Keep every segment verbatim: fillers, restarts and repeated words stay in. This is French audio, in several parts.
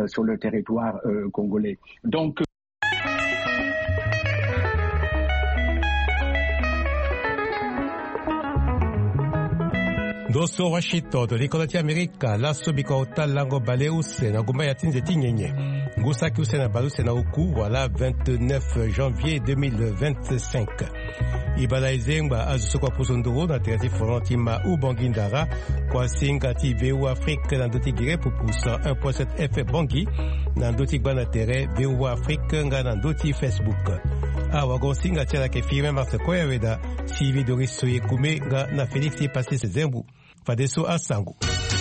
euh, sur le territoire euh, congolais. Donc doso Washington likola ti Amerika laso bikota lango bale use na gumba ya tinze tinyenye ngusaki use na baluse na uku voilà vingt-neuf janvier deux mille vingt-cinq ibala izengba azuso kwa pusondoro na terasi foranti ma ubangindara kwa singa ti V O Afrique na ndoti gire pupusa un virgule sept F M bangi na ndoti gbana tere V O Afrique nga na ndoti Facebook awa go singa tiala ke firme marse koyaweda sivi Doris Soye Kume nga na Felix Passé Sezembu fadeso a sango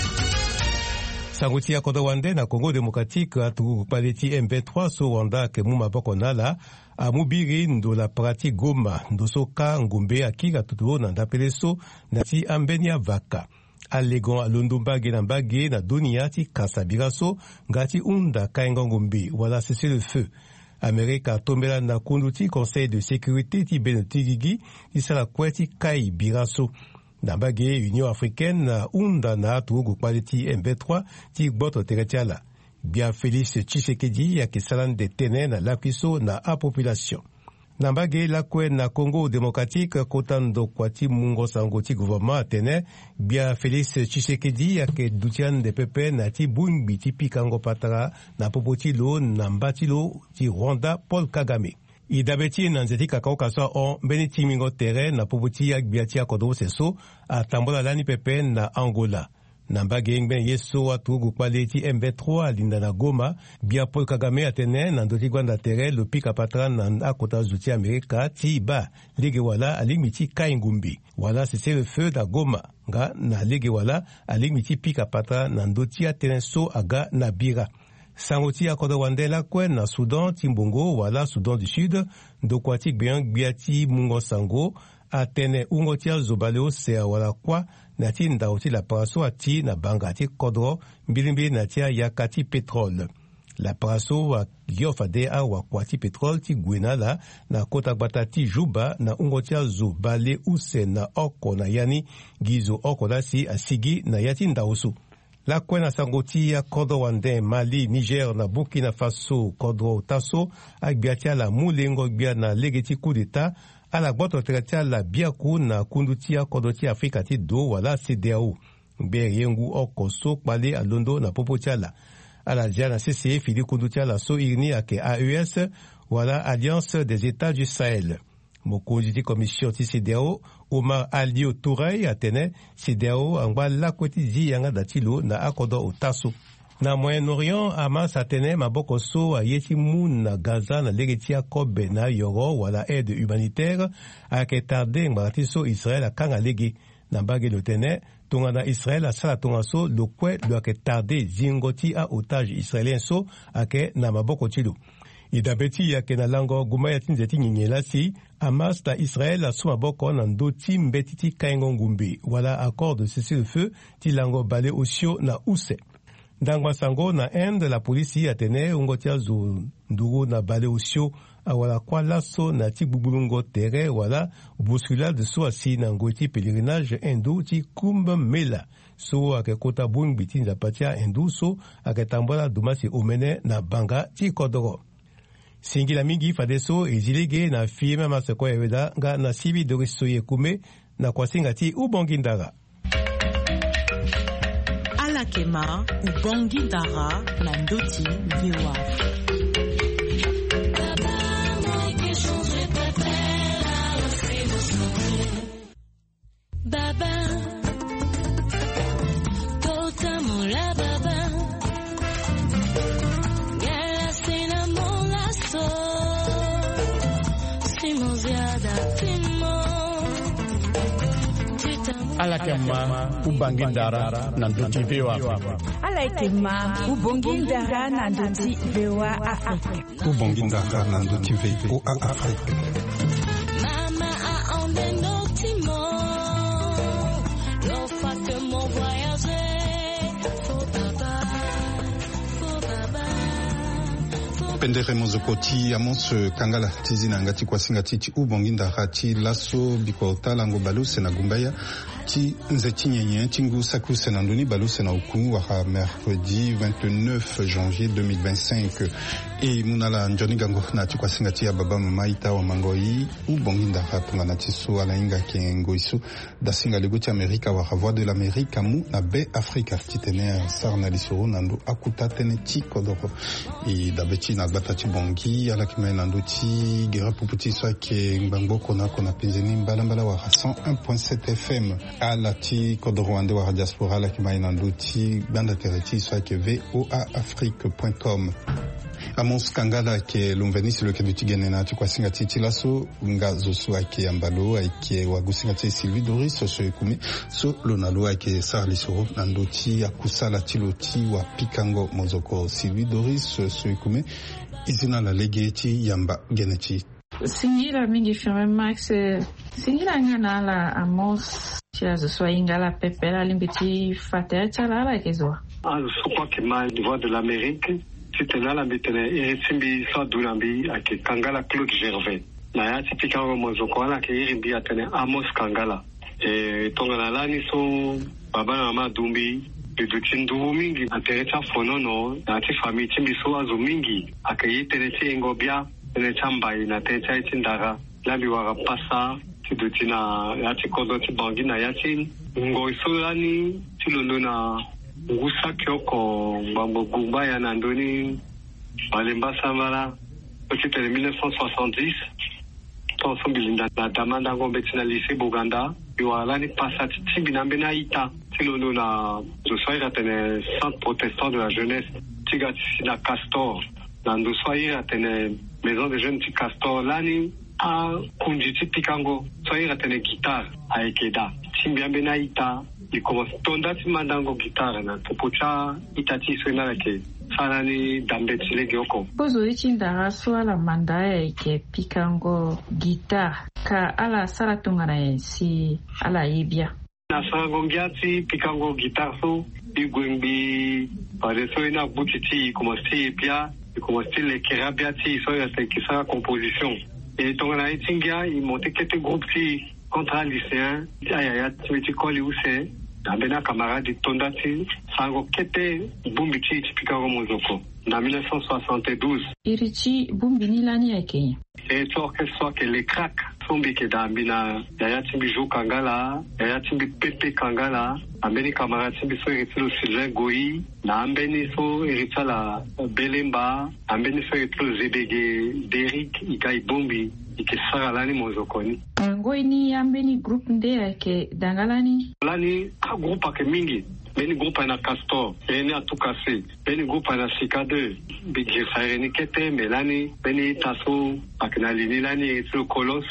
sango ti akodo wande na Congo démocratique atu paleti M vingt-trois so Rwanda ke mu maboko nala a mubiri ndo la prati Goma ndo so ka ngumbe akika tutuo na ndapeleso na ti ambenia vaka alegon alondombage na mbage na dunia ti kasabiraso ngati unda kainga ngumbi wala cessez le feu Amerika tombela na kundu ti conseil de sécurité ti beno tigigi ti sala kue ti kai biraso na mbage Union africaine na unda na atu gukpale ti M vingt-trois ti gboto tere ti ala bia Félix Tshisekedi yake salan de tene na lakiso na a population na mbage lakue na Congo démocratique kotando kwa ti mungo sango ti gouvernement atene bia Félix Tshisekedi yake dutian de pepe na ti bungbi ti pikango patara na popo ti lo na mba ti lo ti Rwanda Paul Kagame idabe ti na nzete ti kakao kasua on mbeni ti mingo tere na popo ti agbia ti akodo seso atambola lani pepe na Angola na mbage ngben yeso atu gukpale ti M vingt-trois alinda na Goma bia Paul Kagame atene na ndoti gwanda tere lo pika patra na akota zuti Amerika ti ba lege wala alingmi ti kai ngumbi wala cessez le feu da Goma nga na lege wala alingmi ti pika patra na ndoti atene so aga na bira sango ti akodo wande lakue na Soudan ti mbongo wala Soudan du Sud ndokua ti gbeyan gbia ti mungo sango atene ungo ti azobale ose wala kwa na ti ndao ti laparaso ati na banga ti kodro mbilimbili na ti ayaka ti pétrole laparaso agio fade awakua ti pétrole ti gue na ala na kota gbata ti Juba na ungo ti azobale use na oko na yani gi zo oko lasi asigi na ya ti ndao so lakue na sango ti akodo wande Mali Niger na Burkina Faso kodro taso agbia ti ala mu lengo gbia na lege ti coup d'état ala gboto tere ti ala biaku na kundu ti akodo ti Afrika ti do wala C D A O ngbe yengu oko so kpale alondo na popo ti ala ala dia na C C E fili kundu ti ala so irni ayeke A E S wala Alliance des États du Sahel mokonzi ti commission ti C D A O Omar Alio Touré atene C D A O angba lakue ti zi yanga da ti lo na akodo otaso na Moyen-Orient Hamas atene maboko so aye ti mu na Gaza na lege ti akobe na yoro wala aide humanitaire ayeke tarde ngbara ti so Israel akanga lege na mbage lo tene tongana Israel asala tonga so lo kue lo ayeke tarde zingo ti aotage israélien so ayeke na maboko ti lo idabe ti yake na lango guma ya ti nzete ti nyenye lasi Hamas na Israel aso maboko na ndö ti mbeti ti kaingo ngumbi wala accord de cessez le feu ti lango bale osio na use ndangba sango na Inde la polisi atene ungo ti azo nduru na bale osio awala kwa laso na ti gbugblungo tere wala bousculade so asi na ngoi ti pèlerinage hindu ti Kumbh Mela so ayeke kota bungbi ti nzapa ti ahindu so ayeke tambola duma si omene na banga ti kodro singila mingi fade so e zi lege na firme marse koyaweda nga na sivi Doris Soye Kume na kuasinga ti ubongindara alakema ubongindara na ndoti V O A Baba, tota mola baba, gala sina mola so, simo ziada timo. Alakema ubangindara na ndoti V O A Alakema ubongindara na ndoti V O A Afrique. Ubongindara na ndoti V O A Afrique. Mama a ondendo timo. Pendere mozokoti amos kangala tizi na ngati kwa singa titi ubongindara ti laso biko talango baluse na gumbaya ti nzeti nyenye tingu saku senandoni balu senauku wara mercredi vingt-neuf janvier deux mille vingt-cinq et munala njoni gango na tikwa singati ya baba mama ita wa mangoi u bonginda rapunga na tiso ala inga kengo isu da singa legoti Amerika wa voix de l'Amérique mu na be Afrika titene sarna lisoro nando akuta tene ti kodoro e da beti na batati bongi ala kime nando ti gera puputi so ke ngbango kona kona pinzeni mbala mbala wa cent un point sept F M ala ti kodoro ande wa diaspora ala kime nando ti banda tereti so ke v o a afrique point com. Amos Kangala ke lumveni silo ke dutigene na tu kwa singati tilaso nga zosu ake ambalo ake wagusingati Sylvie Doris so ekume so lonalo ake sarli soro nandoti akusala tiloti wa pikango mozoko Sylvie Doris so ekume izina la legeti yamba geneti singira mingi firme max singira ngana la Amos chia zo ingala pepela limbiti fateta la kezo ah so kwa ke mal voix de l'Amérique tena la bitene esimbi sa dulambi ake Kangala Claude Gervais na ya tipika ngo mozoko ala ke irimbi atene Amos Kangala e tongana lani so baba na mama dumbi bidutindu mingi atereta fonono na ti famille timbi so azu mingi ake yitene ti ngobia ene chamba ina techa itindara labi wara pasa tidutina ya ti kodo ti bangi na ya ti ngoiso lani tilondo na ngusa kyoko mambo gumba ya nandoni balemba samara petit en mille neuf cent soixante-dix tonso bilinda na damanda ngombe tina lycée Buganda iwala ni pasati tibina mbena ita tilono na zo soira tene centre protestant de la jeunesse tiga na Castor na ndo soira tene maison de jeunes ti Castor lani a kunjiti pikango soira tene guitare a ekeda timbia mbena ita iko tondati mandango guitare na popocha itati soina ke sanani dambetile gyoko bozo ichinda swala mandae ke pikango guitare ka ala sala tongana si ala ibia na sango ngiati pikango guitare so igwembi pare soina butiti como si pia como si le kerabiati soya te kisa composition et tongana itingia il monte kete groupe ti contre lycéen ayaya ti koli use Abena camarade Tondati, Sango Kete, Bumbiti, Picago Mozoko, en mille neuf cent soixante-douze. Irichi Bumbini Lani Ake. Et toi, que soit que les cracks, Sombi Kedambina, Yayatimbi Jou Kangala, Yayatimbi Pepe Kangala, Ambeni camarade Simbiso Eritilo Sylvain Goyi, Na Ambeni So Eritala Belemba, Ambeni So Eritilo Zebege, Derek, Ikai Bumbi. Ike sara lani mozokoni. Ngoi ni ambeni group nde ke dangalani? Lani ka groupe ake mingi. Beni groupe na Castor, beni atukase, beni groupe na Sikade, bigi saireni kete, melani, beni taso, akina lini lani etlo kolos,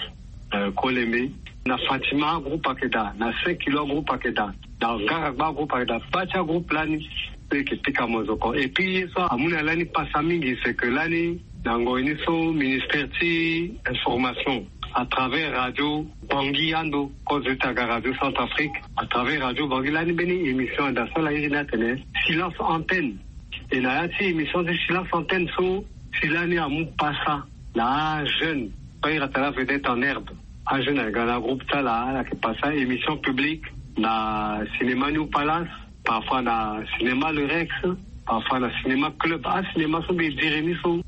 koleme. Na Fatima groupe ake da, na cinq kilo groupe ake da, na Garagba groupe ake da, Bacha groupe lani, ke pika mozoko. Et puis, ça, amuna lani pasa mingi, c'est que lani, Nango Iniso, ministère de information, à travers Radio Bangui Ando, Kozetaga Radio Centrafrique, à travers Radio Bangui Lani Beni, émission d'Asson la Irina Tene, silence antenne. Et là, il émission de silence antenne, so, silani à mon passa, la jeune, pas il a vedette en herbe, à jeune, avec un groupe tala, la qui passa, émission publique, na cinéma New Palace, parfois na cinéma Le Rex, parfois na cinéma Club, ah, cinéma so, mais Jérémy so,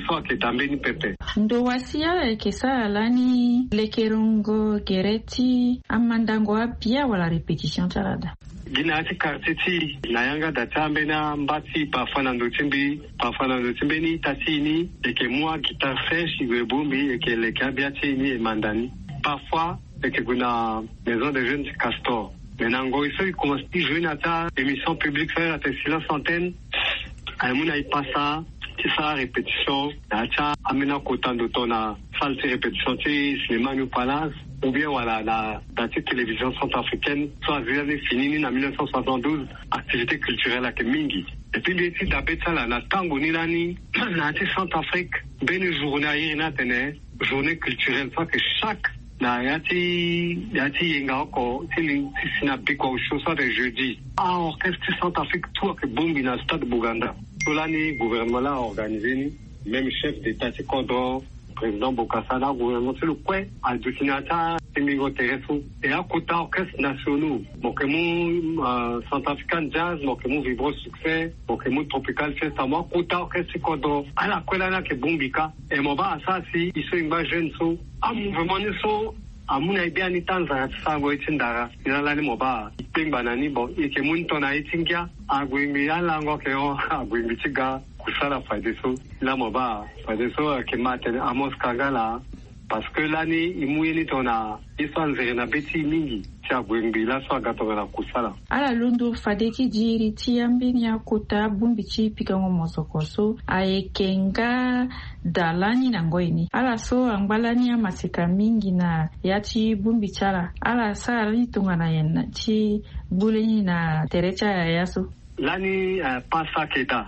ndo wasia kesa lani lekerungo gereti amandango apia wala repetition charada gina ati kartiti nayanga datambe na mbati parfois na ndotimbi parfois na ndotimbi ni tatini eke moi guitare sèche igwebumbi eke lekabiati ni mandani parfois eke guna maison de jeunes Castor menango iso il commence à jouer nata émission publique faire la silence antenne aimuna ipasa sa répétition acha amena kotan de tona salle de répétition ti cinéma New Palace ou bien voilà la la télévision centrafricaine soit déjà fini en mille neuf cent soixante-douze activité culturelle à Mingi et puis bien si d'abeta la la tango ni lani la ti Centrafrique ben journée na tene journée culturelle soit que chaque na yati yati yenga ko tili sinapi ko chose de jeudi ah orchestre Centrafrique tout que bombi na stade Buganda. Solani, gouvernement là organisé, même chef d'État, c'est Kodro, président Bokassa, là, gouvernement, c'est le coin, à Dutinata, Timingo Tereso, et à côté orchestre nationaux, Mokemou Centrafrican Jazz, Mokemou Vibro Succès, Mokemou Tropical Fiesta, moi, côté orchestre Kodo, à la Kwelana ke Bombika, et mon ba ça si, ils sont une jeune so, à mouvement so, à mon idée ni tanza, ça go itindara, il a l'année moba, il banani bon, et que mon ton a itingia, à Gwimbi, à l'ango que on, à Gwimbi Tiga, Kusala Fadeso, la moba, Fadeso, que matin, Amos Kagala, parce que l'année, il mouille ton a, il s'en na beti mingi, tia Gwimbi, la soit gâteau la Kusala. Ala Lundo Fadeki Jiri, Tiambini Akuta, Bumbichi, Pikango Mosokoso, Aekenga, Dalani Nangoini. Ala so, Angbalani Masika mingi na Yachi Bumbichara. Ala sa Ritungana yen, Chi Buleni na Terecha Yasu. L'année, pas ça qui est là.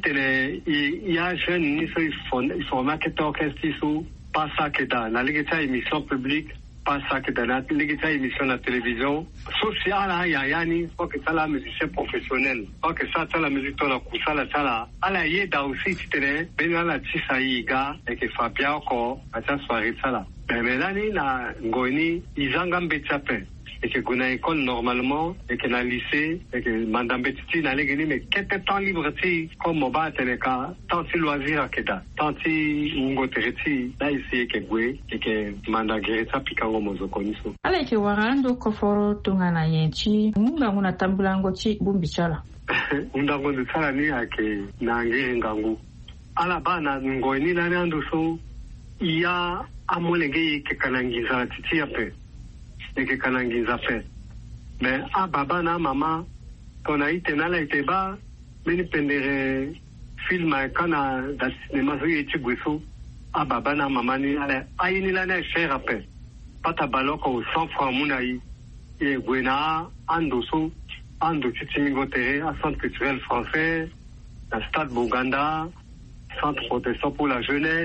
Il y a jeune, il faut marketer orchestre, pas ça qui est là. La légata émission publique, pas ça qui est là. La légata émission à la télévision. Social, il y a yani, faut que ça la musicien professionnel. Faut que ça, ça la musique, la kusala, ça la. Ala yeda aussi, tu t'es, ben la tisaïga, et que Fabien encore, à ta soirée, ça la. Mais l'année, la ngoni, ils en gambent tchapé. Et que qu'on a école normalement, et que na lycée, et que madame Betiti n'a l'égénie, mais qu'est-ce que temps libre, tu comme Moba, Téléka, tant si loisir à Keda, tant si Ungo Tereti, là ici, que Gwe, et que Manda Gereta, Pikango Mozokoniso. Ale ke warando koforo tungana yenchi, munga muna tambulango chi bumbichala. Undango de Salani, à que Nangi Ngangu. À la bana, Ngoini, l'année en dessous, il y a un molégé qui kanangiza titi après. Et que kanangiza fait. Mais à baba na maman, ton a été na la été bas, mais ni pendere film à kana dans le cinéma sur YouTube guiso. À baba na maman ni allait, aïe ni la ne cher après. Pas ta baloc au cent francs mounaï. Et gwena andoso, ando titimingo terre, à centre culturel français, à stade Bouganda, centre protestant pour la jeunesse,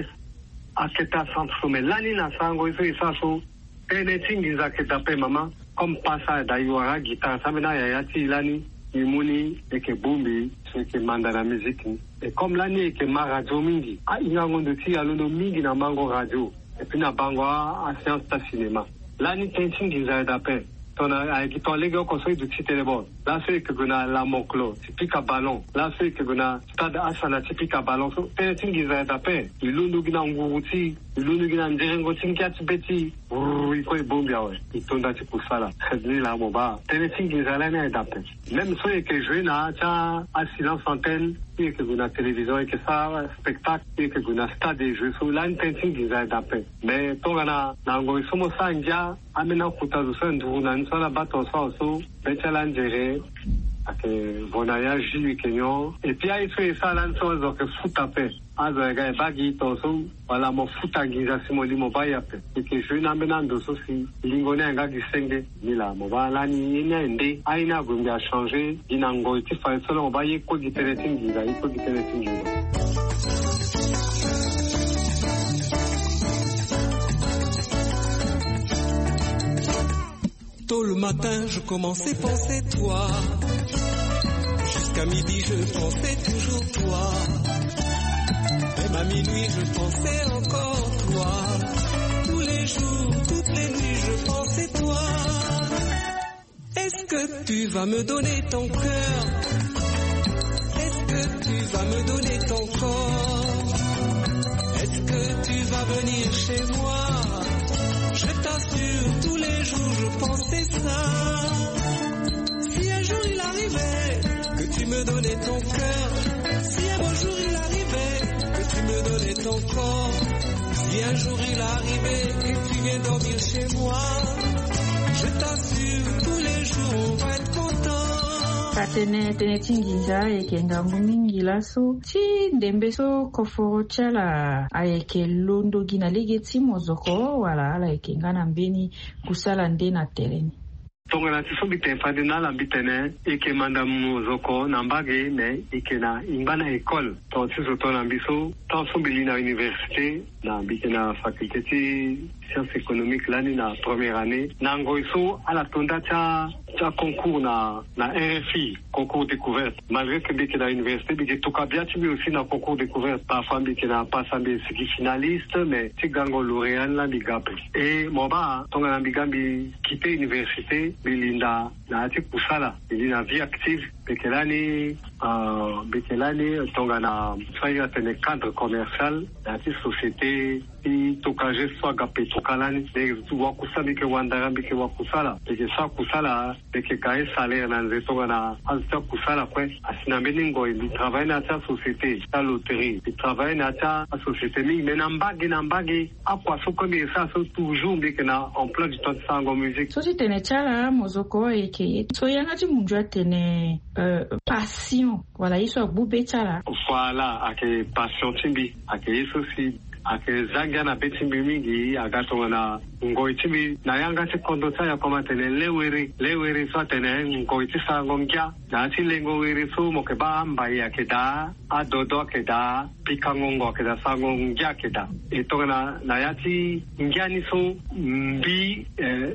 à Keta centre sommet. L'année na sango iso isaso. Anything is a ketape mama, comme passa d'ailleurs guitare, ça mena yayati lani, imuni, et que bumbi, ce qui manda la musique. Et comme l'année que ma radio mingi, ah, il y a un de ti aluno mingi na mango radio, et puis na bango à séance de cinéma. L'année tenting is a d'appel. Ton a qui ton légué au conseil du petit téléphone. Là, c'est que qu'on a la Monclo, typique à ballon. Là, c'est que qu'on a stade Asana, typique à ballon. Tenting is a d'appel. Il l'ounu gina nguruti, il l'ounu gina ndirengo tinkiati beti. Il faut bon bien, il tourne à pour ça là. C'est là, mon bas. Tenting is a l'année d'appel. Même ceux qui jouent na, tiens, à silence antenne, et que qu'on a télévision, et que ça, spectacle, et que qu'on a stade et jeux. Là, tenting is a d'appel. Mais, ton gana, nango, ils sont ça, india, amena kuta du sein, du sur la bateau so bechalandere ake bonaya jili kenyo et puis il fait ça là so zo que foot ape azo ga bagi to so wala mo futangiza simoli mo baya pe et que je na menando so si lingone nga gisenge nila mo bala ni ina ende aina gumya changer inango ti fa solo mo baye ko giteretingiza iko giteretingiza. Tôt le matin, je commençais à penser toi. Jusqu'à midi, je pensais toujours toi. Même à minuit, je pensais encore toi. Tous les jours, toutes les nuits, je pensais toi. Est-ce que tu vas me donner ton cœur? Est-ce que tu vas me donner ton corps? Est-ce que tu vas venir chez moi? Je t'assure, tous les jours je pensais ça. Si un jour il arrivait que tu me donnais ton cœur, si un beau jour il arrivait que tu me donnais ton corps, si un jour il arrivait que tu viens dormir chez moi, je t'assure, tous les jours on va être content. Patene tene tingiza eke ngambu mingi laso ti ndembe so koforo chala ayeke londo gina legeti mozoko wala ala eke ngana mbeni kusala nde na tereni. Tongana tiso biten fadina la bitene eke manda mozoko nambage ne eke na imbana école to tiso to nambiso to sombili na université na bitena faculté ti sciences économiques l'année na première année nango iso ala tonda cha cha concours na na R F I concours découverte. Malgré que bien que dans l'université, bien que tout cas bien, tu aussi dans le concours découverte. Parfois, bien que n'a pas ça, bien c'est qui finaliste, mais tu gango lauréat là, bien et mon bas, ton gars, bien quitter l'université, bien linda, na tu pour ça là, il a une vie active, bien que l'année, euh, bien que l'année, ton gars na, ça y a un cadre commercial, na tu société. Tokaje soit gapé tokalani de wakusa bike wandara bike wakusala bike sa kusala bike kae salaire na nzeto na azta kusala kwe asina meningo il travaille na ta société ta loterie il travaille na ta société mi menambagi nambagi akwa soko bi ça so toujours bike na emploi du temps de sango musique so tene chala mozoko eke so yanga ti munjwa tene passion voilà iso bube chala voilà ake passion timbi ake iso si ake zanga na betimbi mingi agatonga na ngoitibi na yanga ti kondo sa ya koma tene lewere lewere so tene ngoiti sa ngomkia na ti lengo were so mo ke ba amba ya ke da adodo ke da pikangongo ke da sa ngomkia ke da etonga na na ya ti ngiani so mbi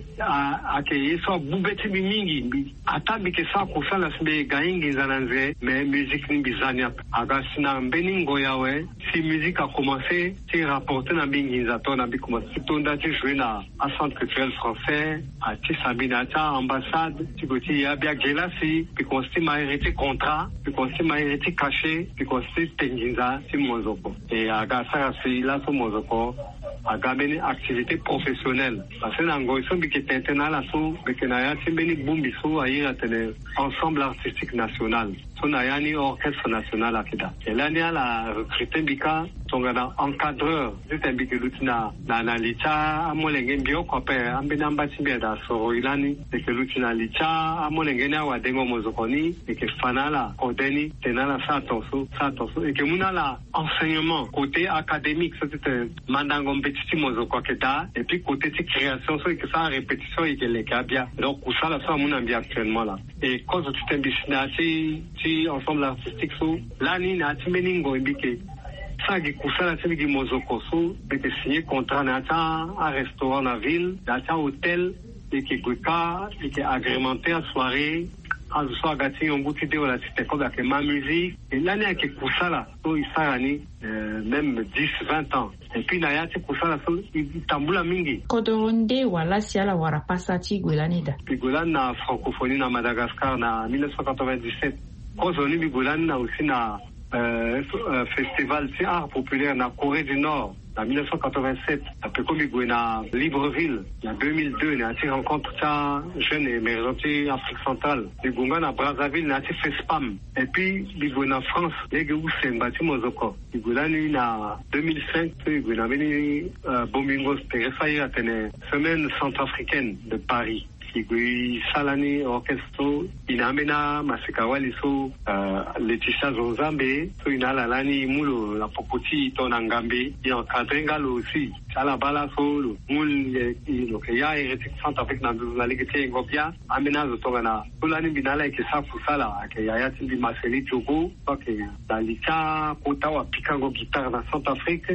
ake yeso bubeti mingi mbi atabi ke sa ko sala sbe gaingi zananze me musique ni bizania aga sina mbeni ngoyawe si musique a commencé ti rapporter na bingi zato na bi commencé tonda ti jouer na à centre culturel français à Tisabina ta ambassade ti goti ya bia gelasi puis consti ma hérité contrat puis consti ma hérité caché puis consti tenginza ti mozoko et aga sa si la so mozoko aga beni activité professionnelle parce que nango so bi ke tentena la so bi ke na ya ti beni bumbi so ayi atene ensemble artistique national so na ya ni orchestre national akida et là ni ala recruter bika tongana encadreur c'est bika lutina na na licha amolenge mbio ko pe ambina mbati bia da so ilani et que lutina licha amolenge na wa dengo mozokoni et que fanala odeni tenala sa tonso sa tonso et que munala enseignement côté académique c'était mandango petit mozoko keda et puis côté de création so que ça répétition et que les kabia donc ça là ça mon ambiance actuellement là et cause de cette ambition si ensemble artistique so là ni na timeningo ibike ça qui kusala c'est qui mozoko so et que signer contrat na ta un restaurant na ville na ta hôtel et que guka et que agrémenté à soirée à soir gâté on goûte de la c'était comme avec ma musique et l'année que kusala so isarani même dix vingt ans et puis na ya ti kusala so tambula mingi kodoronde wala siala warapasa ti gwelanida Bigolan na francophonie na Madagascar na mille neuf cent quatre-vingt-dix-sept kozoni Bigolan na aussi na euh, euh, festival ti art populaire na Corée du Nord en mille neuf cent quatre-vingt-sept, après comme il y a Libreville, en deux mille deux, il y a une rencontre ça jeune et émergente Afrique centrale. Il y a Brazzaville, il y a fait spam. Et puis, il y a en France, il y a un bâtiment Mozoko. Il y a eu en deux mille cinq, il y a eu Bomingo, c'était une semaine centrafricaine de Paris. Igui Salani orchestro inamena masekawali so Laetitia Zonzambe so inala lani mulo la popoti tonangambe y encadrenga lo aussi ala bala so mul lo que ya hérétique Centrafrique na na ligete ngopia amena zo tongana lani binala ke sa fusala ke ya yati di Marceli Togo que dalika kota wa pikango guitare na Centrafrique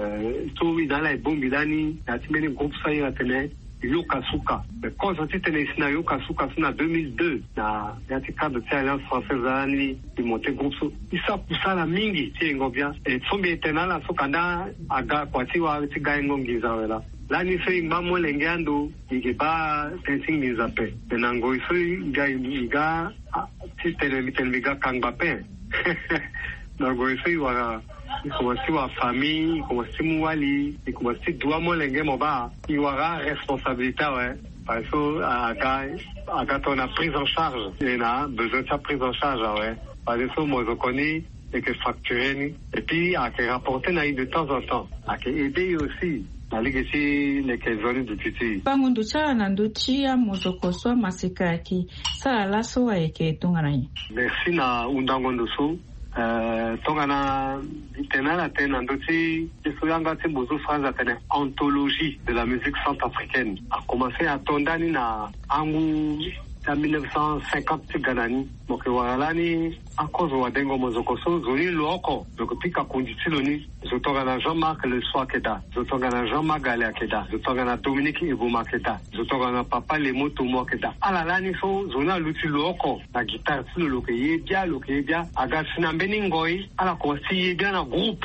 so inala e bombi dani atimeni groupe sa ya tene Yokasuka. Mais quand j'étais tenu ici na Yokasuka, c'est en deux mille deux, na yati cadre de l'Alliance française ani di monter groupe so. Isa pusala mingi ti ngobia. Et sombi etenala so kanda aga kwati wa ti ga ngongi zawela. La ni se mbamo lengando igeba tensing mizape. Benango iso ga iga ti tele telviga kangbape. Nango iso iwa il commence à famille, il commence à mouali, il commence à doigt mon lengue mon bas, il y aura responsabilité ouais. Parce que à quand on a prise en charge, il a besoin de sa prise en charge ouais. Parce que moi je connais et que facturer et puis à que rapporter naï de temps en temps, à que aider aussi. La ligue ici les zones de titi. Pangundu cha nanduchi ya mozokoso masika ki sa la so eke tunganai. Merci na undangondo so. Euh, tongana tenala tena ndoti isuyanga ti bozo France atene anthologie de la musique centrafricaine a commencé à tondani na angu ya mille neuf cent cinquante ti ganani moke waralani akozo wa dengo mozokoso zoni loko donc pika konditi loni zotonga na Jean-Marc Le Soir Keda zotonga na Jean-Marc Galea Keda zotonga na Dominique Eboma Keda zotonga na Papa Lemo Tomo Keda alalani so zona luti loko na guitare tilo loke yebia loke yebia aga sinambeni ngoi ala ko si yebia na groupe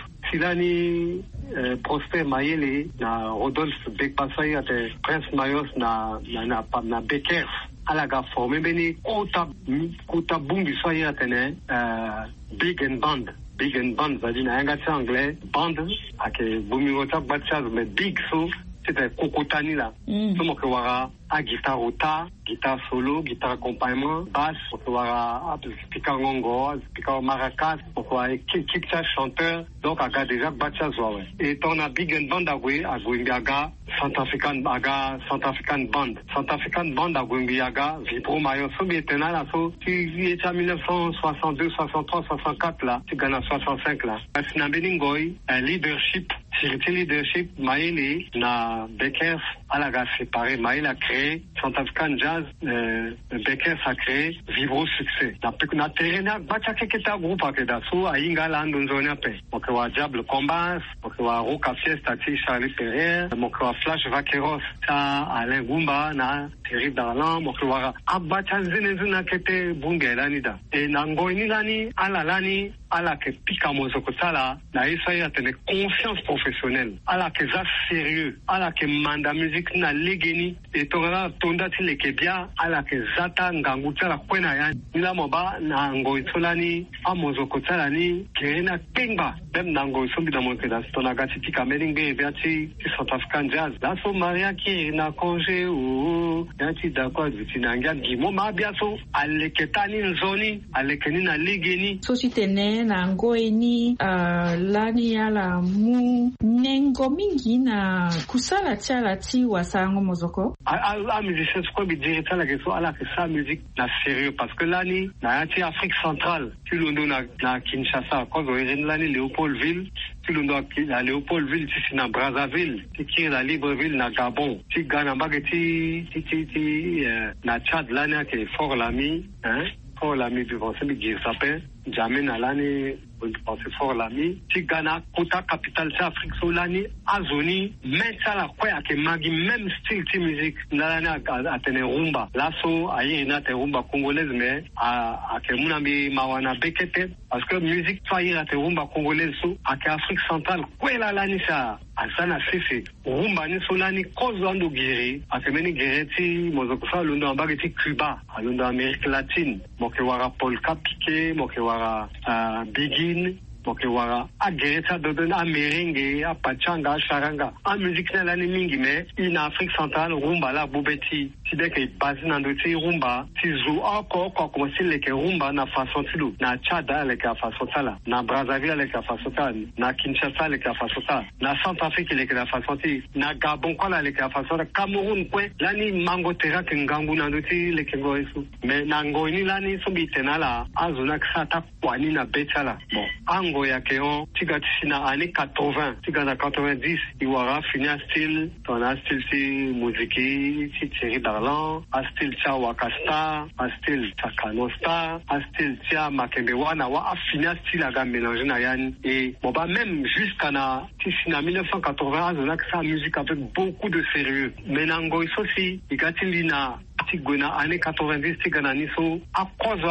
silani Uh, Prosper Mayele na Rodolphe Bekpasai ate Prince Mayos na na na, na Bekers ala ga formé beni kota kota bumbi soya atene uh, big and band big and band zadi na anga anglais band ake bumi wota batchaz mais big so c'était kokotani là mm. so mo ke wara a guitare ota guitare solo guitare accompagnement basse mo ke wara speaker ngongo speaker maracas mo ko ay kikcha chanteur donc aga déjà batchaz wa ouais et ton a big and band agwe agwe aga Centrafrican aga Centrafrican band Centrafrican band agwe aga vibro mayo so maintenant là so tu es en mille neuf cent soixante-deux soixante-trois soixante-quatre là tu gagnes soixante-cinq là na beningoi un leadership Siriti leadership Maïli na Bekers alaga séparé Maïli a créé Centrafrican Jazz euh, Bekers a créé Vibro Succès na na terena bacha keketa groupe akeda so ainga lando nzoni pe mokewa Diable Combas mokewa Roca Fiesta ti Charlie Perrier mokewa Flash Vaqueros ta Alain Gumba na Thierry Darlan mokewa abacha nzene nzina kete bungela nida e na ngoni lani ala lani ala ke pika mozoko sala na isa ya tene confiance professionnelle ala ke za sérieux ala ke manda musique na legeni e tonga tonda ti leke bia ala ke zata ngangu tsala kwena ya nila moba na ngoi tsolani a mozoko sala ni kerena pengba dem na ngoi sombi na monte da stona gati pika melinge bia ti South African Jazz la so maria ki na congé o yanti da kwa zitinanga gimo ma bia so aleketani nzoni alekeni na legeni so sitene na ngoeni uh, lani ala mu nengo mingi na kusala tiala ti wasango mozoko a a, a musicien ko bi dire tala ke so ala ke sa musique na sérieux parce que lani na ti Afrique centrale ti londo na na Kinshasa ko zo ren lani Léopoldville ti londo na Léopoldville ti na Brazzaville ti ki na Libreville na Gabon ti Ghana bageti ti ti ti uh, na Tchad lani ke Fort Lami hein Fort Lami du Français bi dire ça peut jamais na lani pensé fort l'ami ti Ghana kota capital sa Afrique solani azoni mais ça la quoi que magi même style ti musique na na atene rumba la so ayi na te rumba congolaise mais a a ke munambi mawana bekete parce que musique fayi na te rumba congolaise so a ke Afrique centrale quoi la lani sa asana sisi rumba ni solani kozo ando giri a ke meni gereti mozoko sa lundo ambage ti Cuba lundo Amérique latine moke wara polka piqué moke wara uh, bigi moke wara agereta dodona merengue a pachanga charanga a musique na lani mingi mais in Afrique centrale rumba la bubeti ti de ke base na ndoti rumba ti zo ako ko ko si le ke rumba na façon tilu na Tchad le ka façon sala na Brazzaville le ka façon sala na Kinshasa le ka façon sala na Centrafrique le ka façon ti na Gabon ko la le ka façon sala Cameroun ko lani mango tera ke ngangu na ndoti le ke ngoisu mais na ngoni lani so bitena la azuna ksata kwani na betala bon ango ya keon tiga tsina année quatre-vingts tiga na quatre-vingt-dix iwara fini a style ton a style si musique si Thierry Darlan a style tia Wakasta a style Takanosta a style tia Makembe wana wa a fini a style aga mélanger na yani et bon bah même jusqu'à na tisina mille neuf cent quatre-vingts azona que sa musique avec beaucoup de sérieux menango isosi igatilina tigona année quatre-vingt-dix tigana niso a cause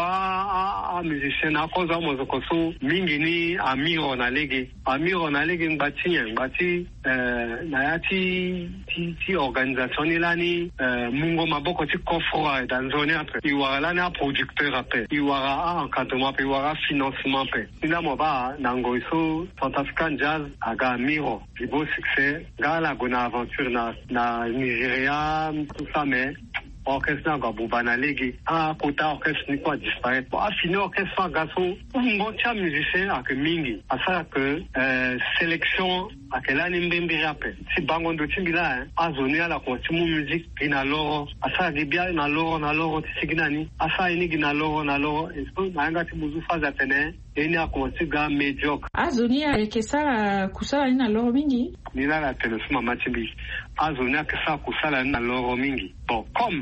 a a musicien a cause a mozoko so mingi ni amiro na lege amiro na lege ngati ngati euh na yati ti ti organisation ni lani euh mungo maboko ti kofora dans zone après iwara na producteur après iwara encadrement pe iwara financement pe ina mo ba nango iso Centrafrican Jazz aga miro Vibro Succès gala gona aventure na na Nigeria tout ça mais orchestre na bubana legi a kota orchestre ni quoi disparaître bon a fini orchestre gaso un tia musicien ak mingi asa que euh, sélection akela ni mbembere ape si bango ndo timbila hein azoni ala ko timu musique ina loro asa gebia na loro na loro tisinani asa ini gina loro na loro esko nanga timuzu faza tene eni akonsiga mediocre azoni akesala kusala ina loro mingi nila la telesuma matibi azoni akesala kusala ina loro mingi bon comme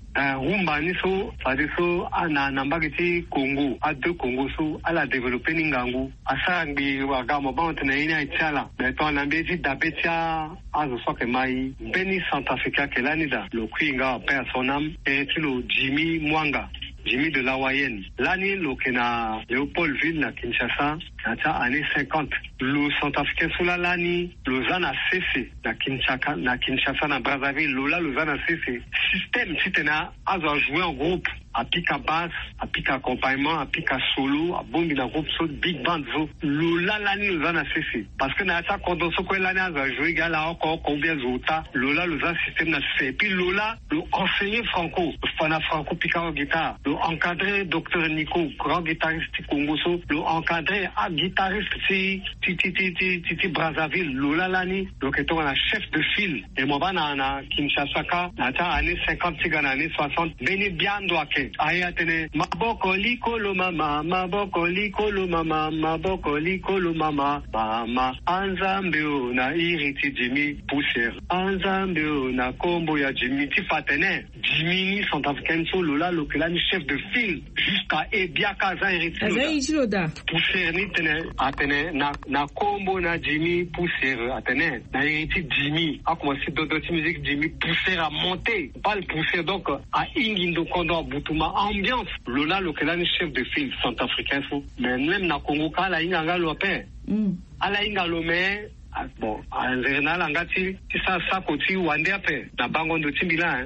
rumba ni so fade so ana nambagiti Congo a deux Congo so ala développer ningangu asangi wagamo bante na ina itala na to nambezi dabetia azo soke mai beni Centrafrica kelanida le kwinga père son âme et le Jimmy Mwanga Jimmy de la Wayenne. L'année, l'Okena Léopoldville, na Kinshasa, na année cinquante. Le Centrafricain sous la Lani, Lausanne a cessé, na Kinshasa, na Kinshasa, na Brazzaville, Lola, Lausanne a cessé. Système, si t'en as, a joué en groupe, à pique à basse, à pique accompagnement, à pique à solo, à bombi dans groupe, so, big band, so, Lola, Lani, Lausanne a cessé. Parce que na ça, quand on se quoi l'année, a joué, gars, là, encore, combien zota, Lola, Lausanne, système n'a cessé. Et puis Lola, le enseigné Franco, Fana Franco, pique en guitare. Le encadré docteur Nico, grand guitariste Congoso, le encadré à guitariste ti ti ti ti ti ti Brazzaville, Lola Lani, donc étant la chef de file. Et moi na na Kinshasa ka, na ta année cinquante tigana année soixante, beni bien doake. Aya tene maboko likolo mama, maboko likolo mama, maboko likolo mama, mama anzambeo na iriti Jimmy poussière, anzambeo na kombo ya Jimmy ti fatene, Jimmy sont africains so Lola Lokelani chef de file jusqu'à Ebiaka za iriti Loda. Poussière ni tene atene na na kombo na Jimmy poussière atene na iriti Jimmy a commencé d'autres musique Jimmy poussière a monté pas le poussière donc à Ingindo Kondo Butuma ambiance Lola Lokelani chef de file centrafricain so mais même na Congo kala inga lope ala inga lome bon en général angati ça ça côté wande ape na bangondo timila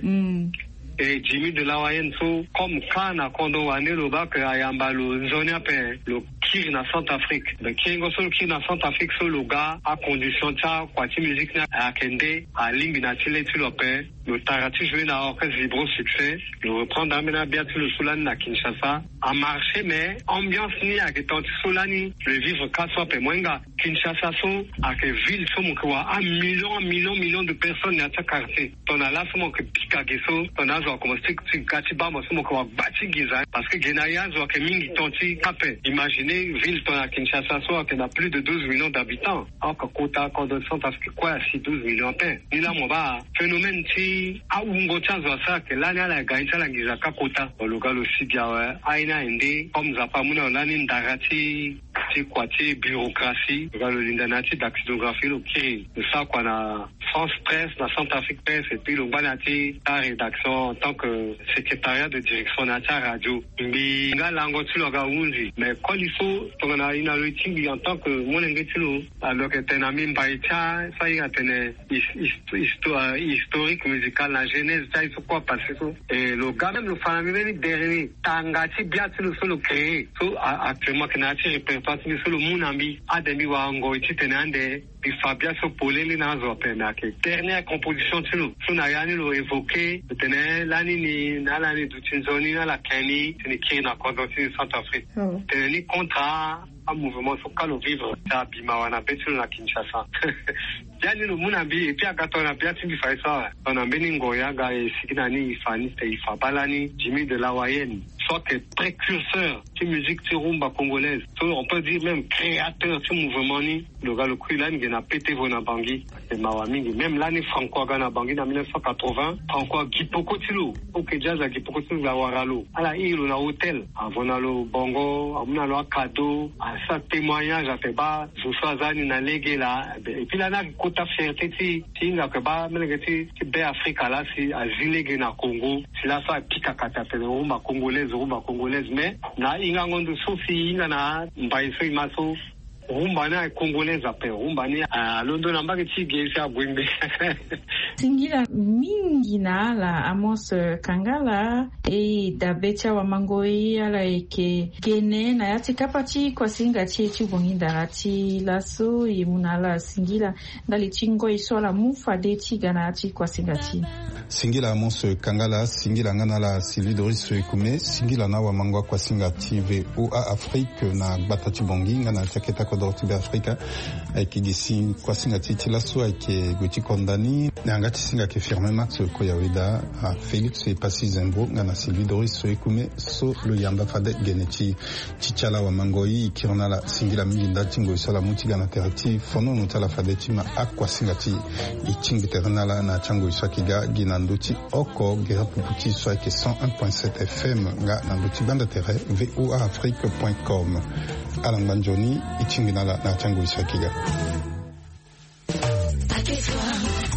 et Jimmy de la Wayenne so comme kana kondo wane lo bak ayamba lo zone ape lo kiri na Centrafrique le kingo so kiri na Centrafrique so lo ga a condition ta kwati musique na akende a limbi na tile tilo pe le tarati joué na orchestre vibro succès le reprendre amena bien le Soulani na Kinshasa a marché mais ambiance ni a ketanti Soulani le vivre quatre pe mwenga Kinshasa so a que ville so mo kwa un million million million de personnes na ta quartier ton ala so mo que pikage so ton a zo comme c'est que katiba mo so mo kwa bati giza parce que genaya zo que mingi tonti kape imaginez ville ton à Kinshasa so a que na plus de douze millions d'habitants en kota kondo Centrafrique quoi si douze millions pe ni la mo ba phénomène ti a ungo chanzo sa ke lani ala gaita la giza kakota olugalo sigia aina ende comme za pamuna lani ndarati ti kwati bureaucratie olugalo lindanati dactylographie lo kiri ça quoi na France Presse na Centrafrique Presse et puis lo banati ta rédaction en tant que secrétariat de direction na ta radio mbi ngalango ti lo ga unzi mais quand il faut tona ina lo tingi en tant que monenge ti lo alors que tenami mbaita ça y a tene histoire historique musical la genèse ça il faut quoi passer so et le gars même le famille dernier tangati biati le solo créé so actuellement que na ti répertoire ni solo munambi ademi wa ngo ti tenande puis Fabia so poleli na zo pena ke dernière composition tu lo so na yani lo évoqué tenait l'année ni na l'année du Tinzoni na la Kenya ni qui na conduit Centrafrique tenait ni contrat un mouvement so kalo vivre ta bima wana betu na Kinshasa yani lo munambi et puis akatona pia ti fa ça on a beni ngoya ga sikina ni ifani te ifabalani Jimmy de la Wayenne soit que précurseur de musique de rumba congolaise. On peut dire même créateur de ce mouvement ni le gars le Kouilan qui a pété vona Bangui et Mawami même l'année Franco Gana Bangui en dix-neuf cent quatre-vingts Franco Gipoko Tilo OK jazz à Gipoko Tilo la Waralo à la île na hôtel à Vonalo Bongo à Monalo Cadeau à ça témoignage à Teba Zousazani na légué là et puis là na kota fierté ti tinga que ba melengeti be Africa là si à zilégué na Congo si là ça pika kata te rumba congolaise rumba congolaise mais na inga ngondo sofi inga na mbaiso imaso rumba na congolaise ape rumba ni a londo na mbaki ti geisha bwimbe Singila mingi na la Amos Kangala e dabecha wa mangoi ala eke gene na yati kapati kwa singa chi chi bonginda rati laso imunala singila ndali chingo isola mufa de chi gana chi kwa singa chi Singila Amos Kangala singila ngana la Sylvie Doris Ekume singila na wa mangwa kwa singa T V O A Afrique na batati bongi ngana taketa ko dorti be Afrika qui disi kwa singa ti laso ake guti kondani ngati singa ke firme Max Koyawida a Félix et Passi Zembro ngana Sylvie Doris Ekume so lo yamba fade geneti chichala wa mangoi kirona la singila mingi ndati ngo sala muti gana terati fono mutala fade tima akwa singa ti ichingi terana la na chango isakiga gina nandoti oko gera puputi soake cent un point sept F M nga nandoti banda tere voa afrique point com alangban joni ichingina la na changu isakiga.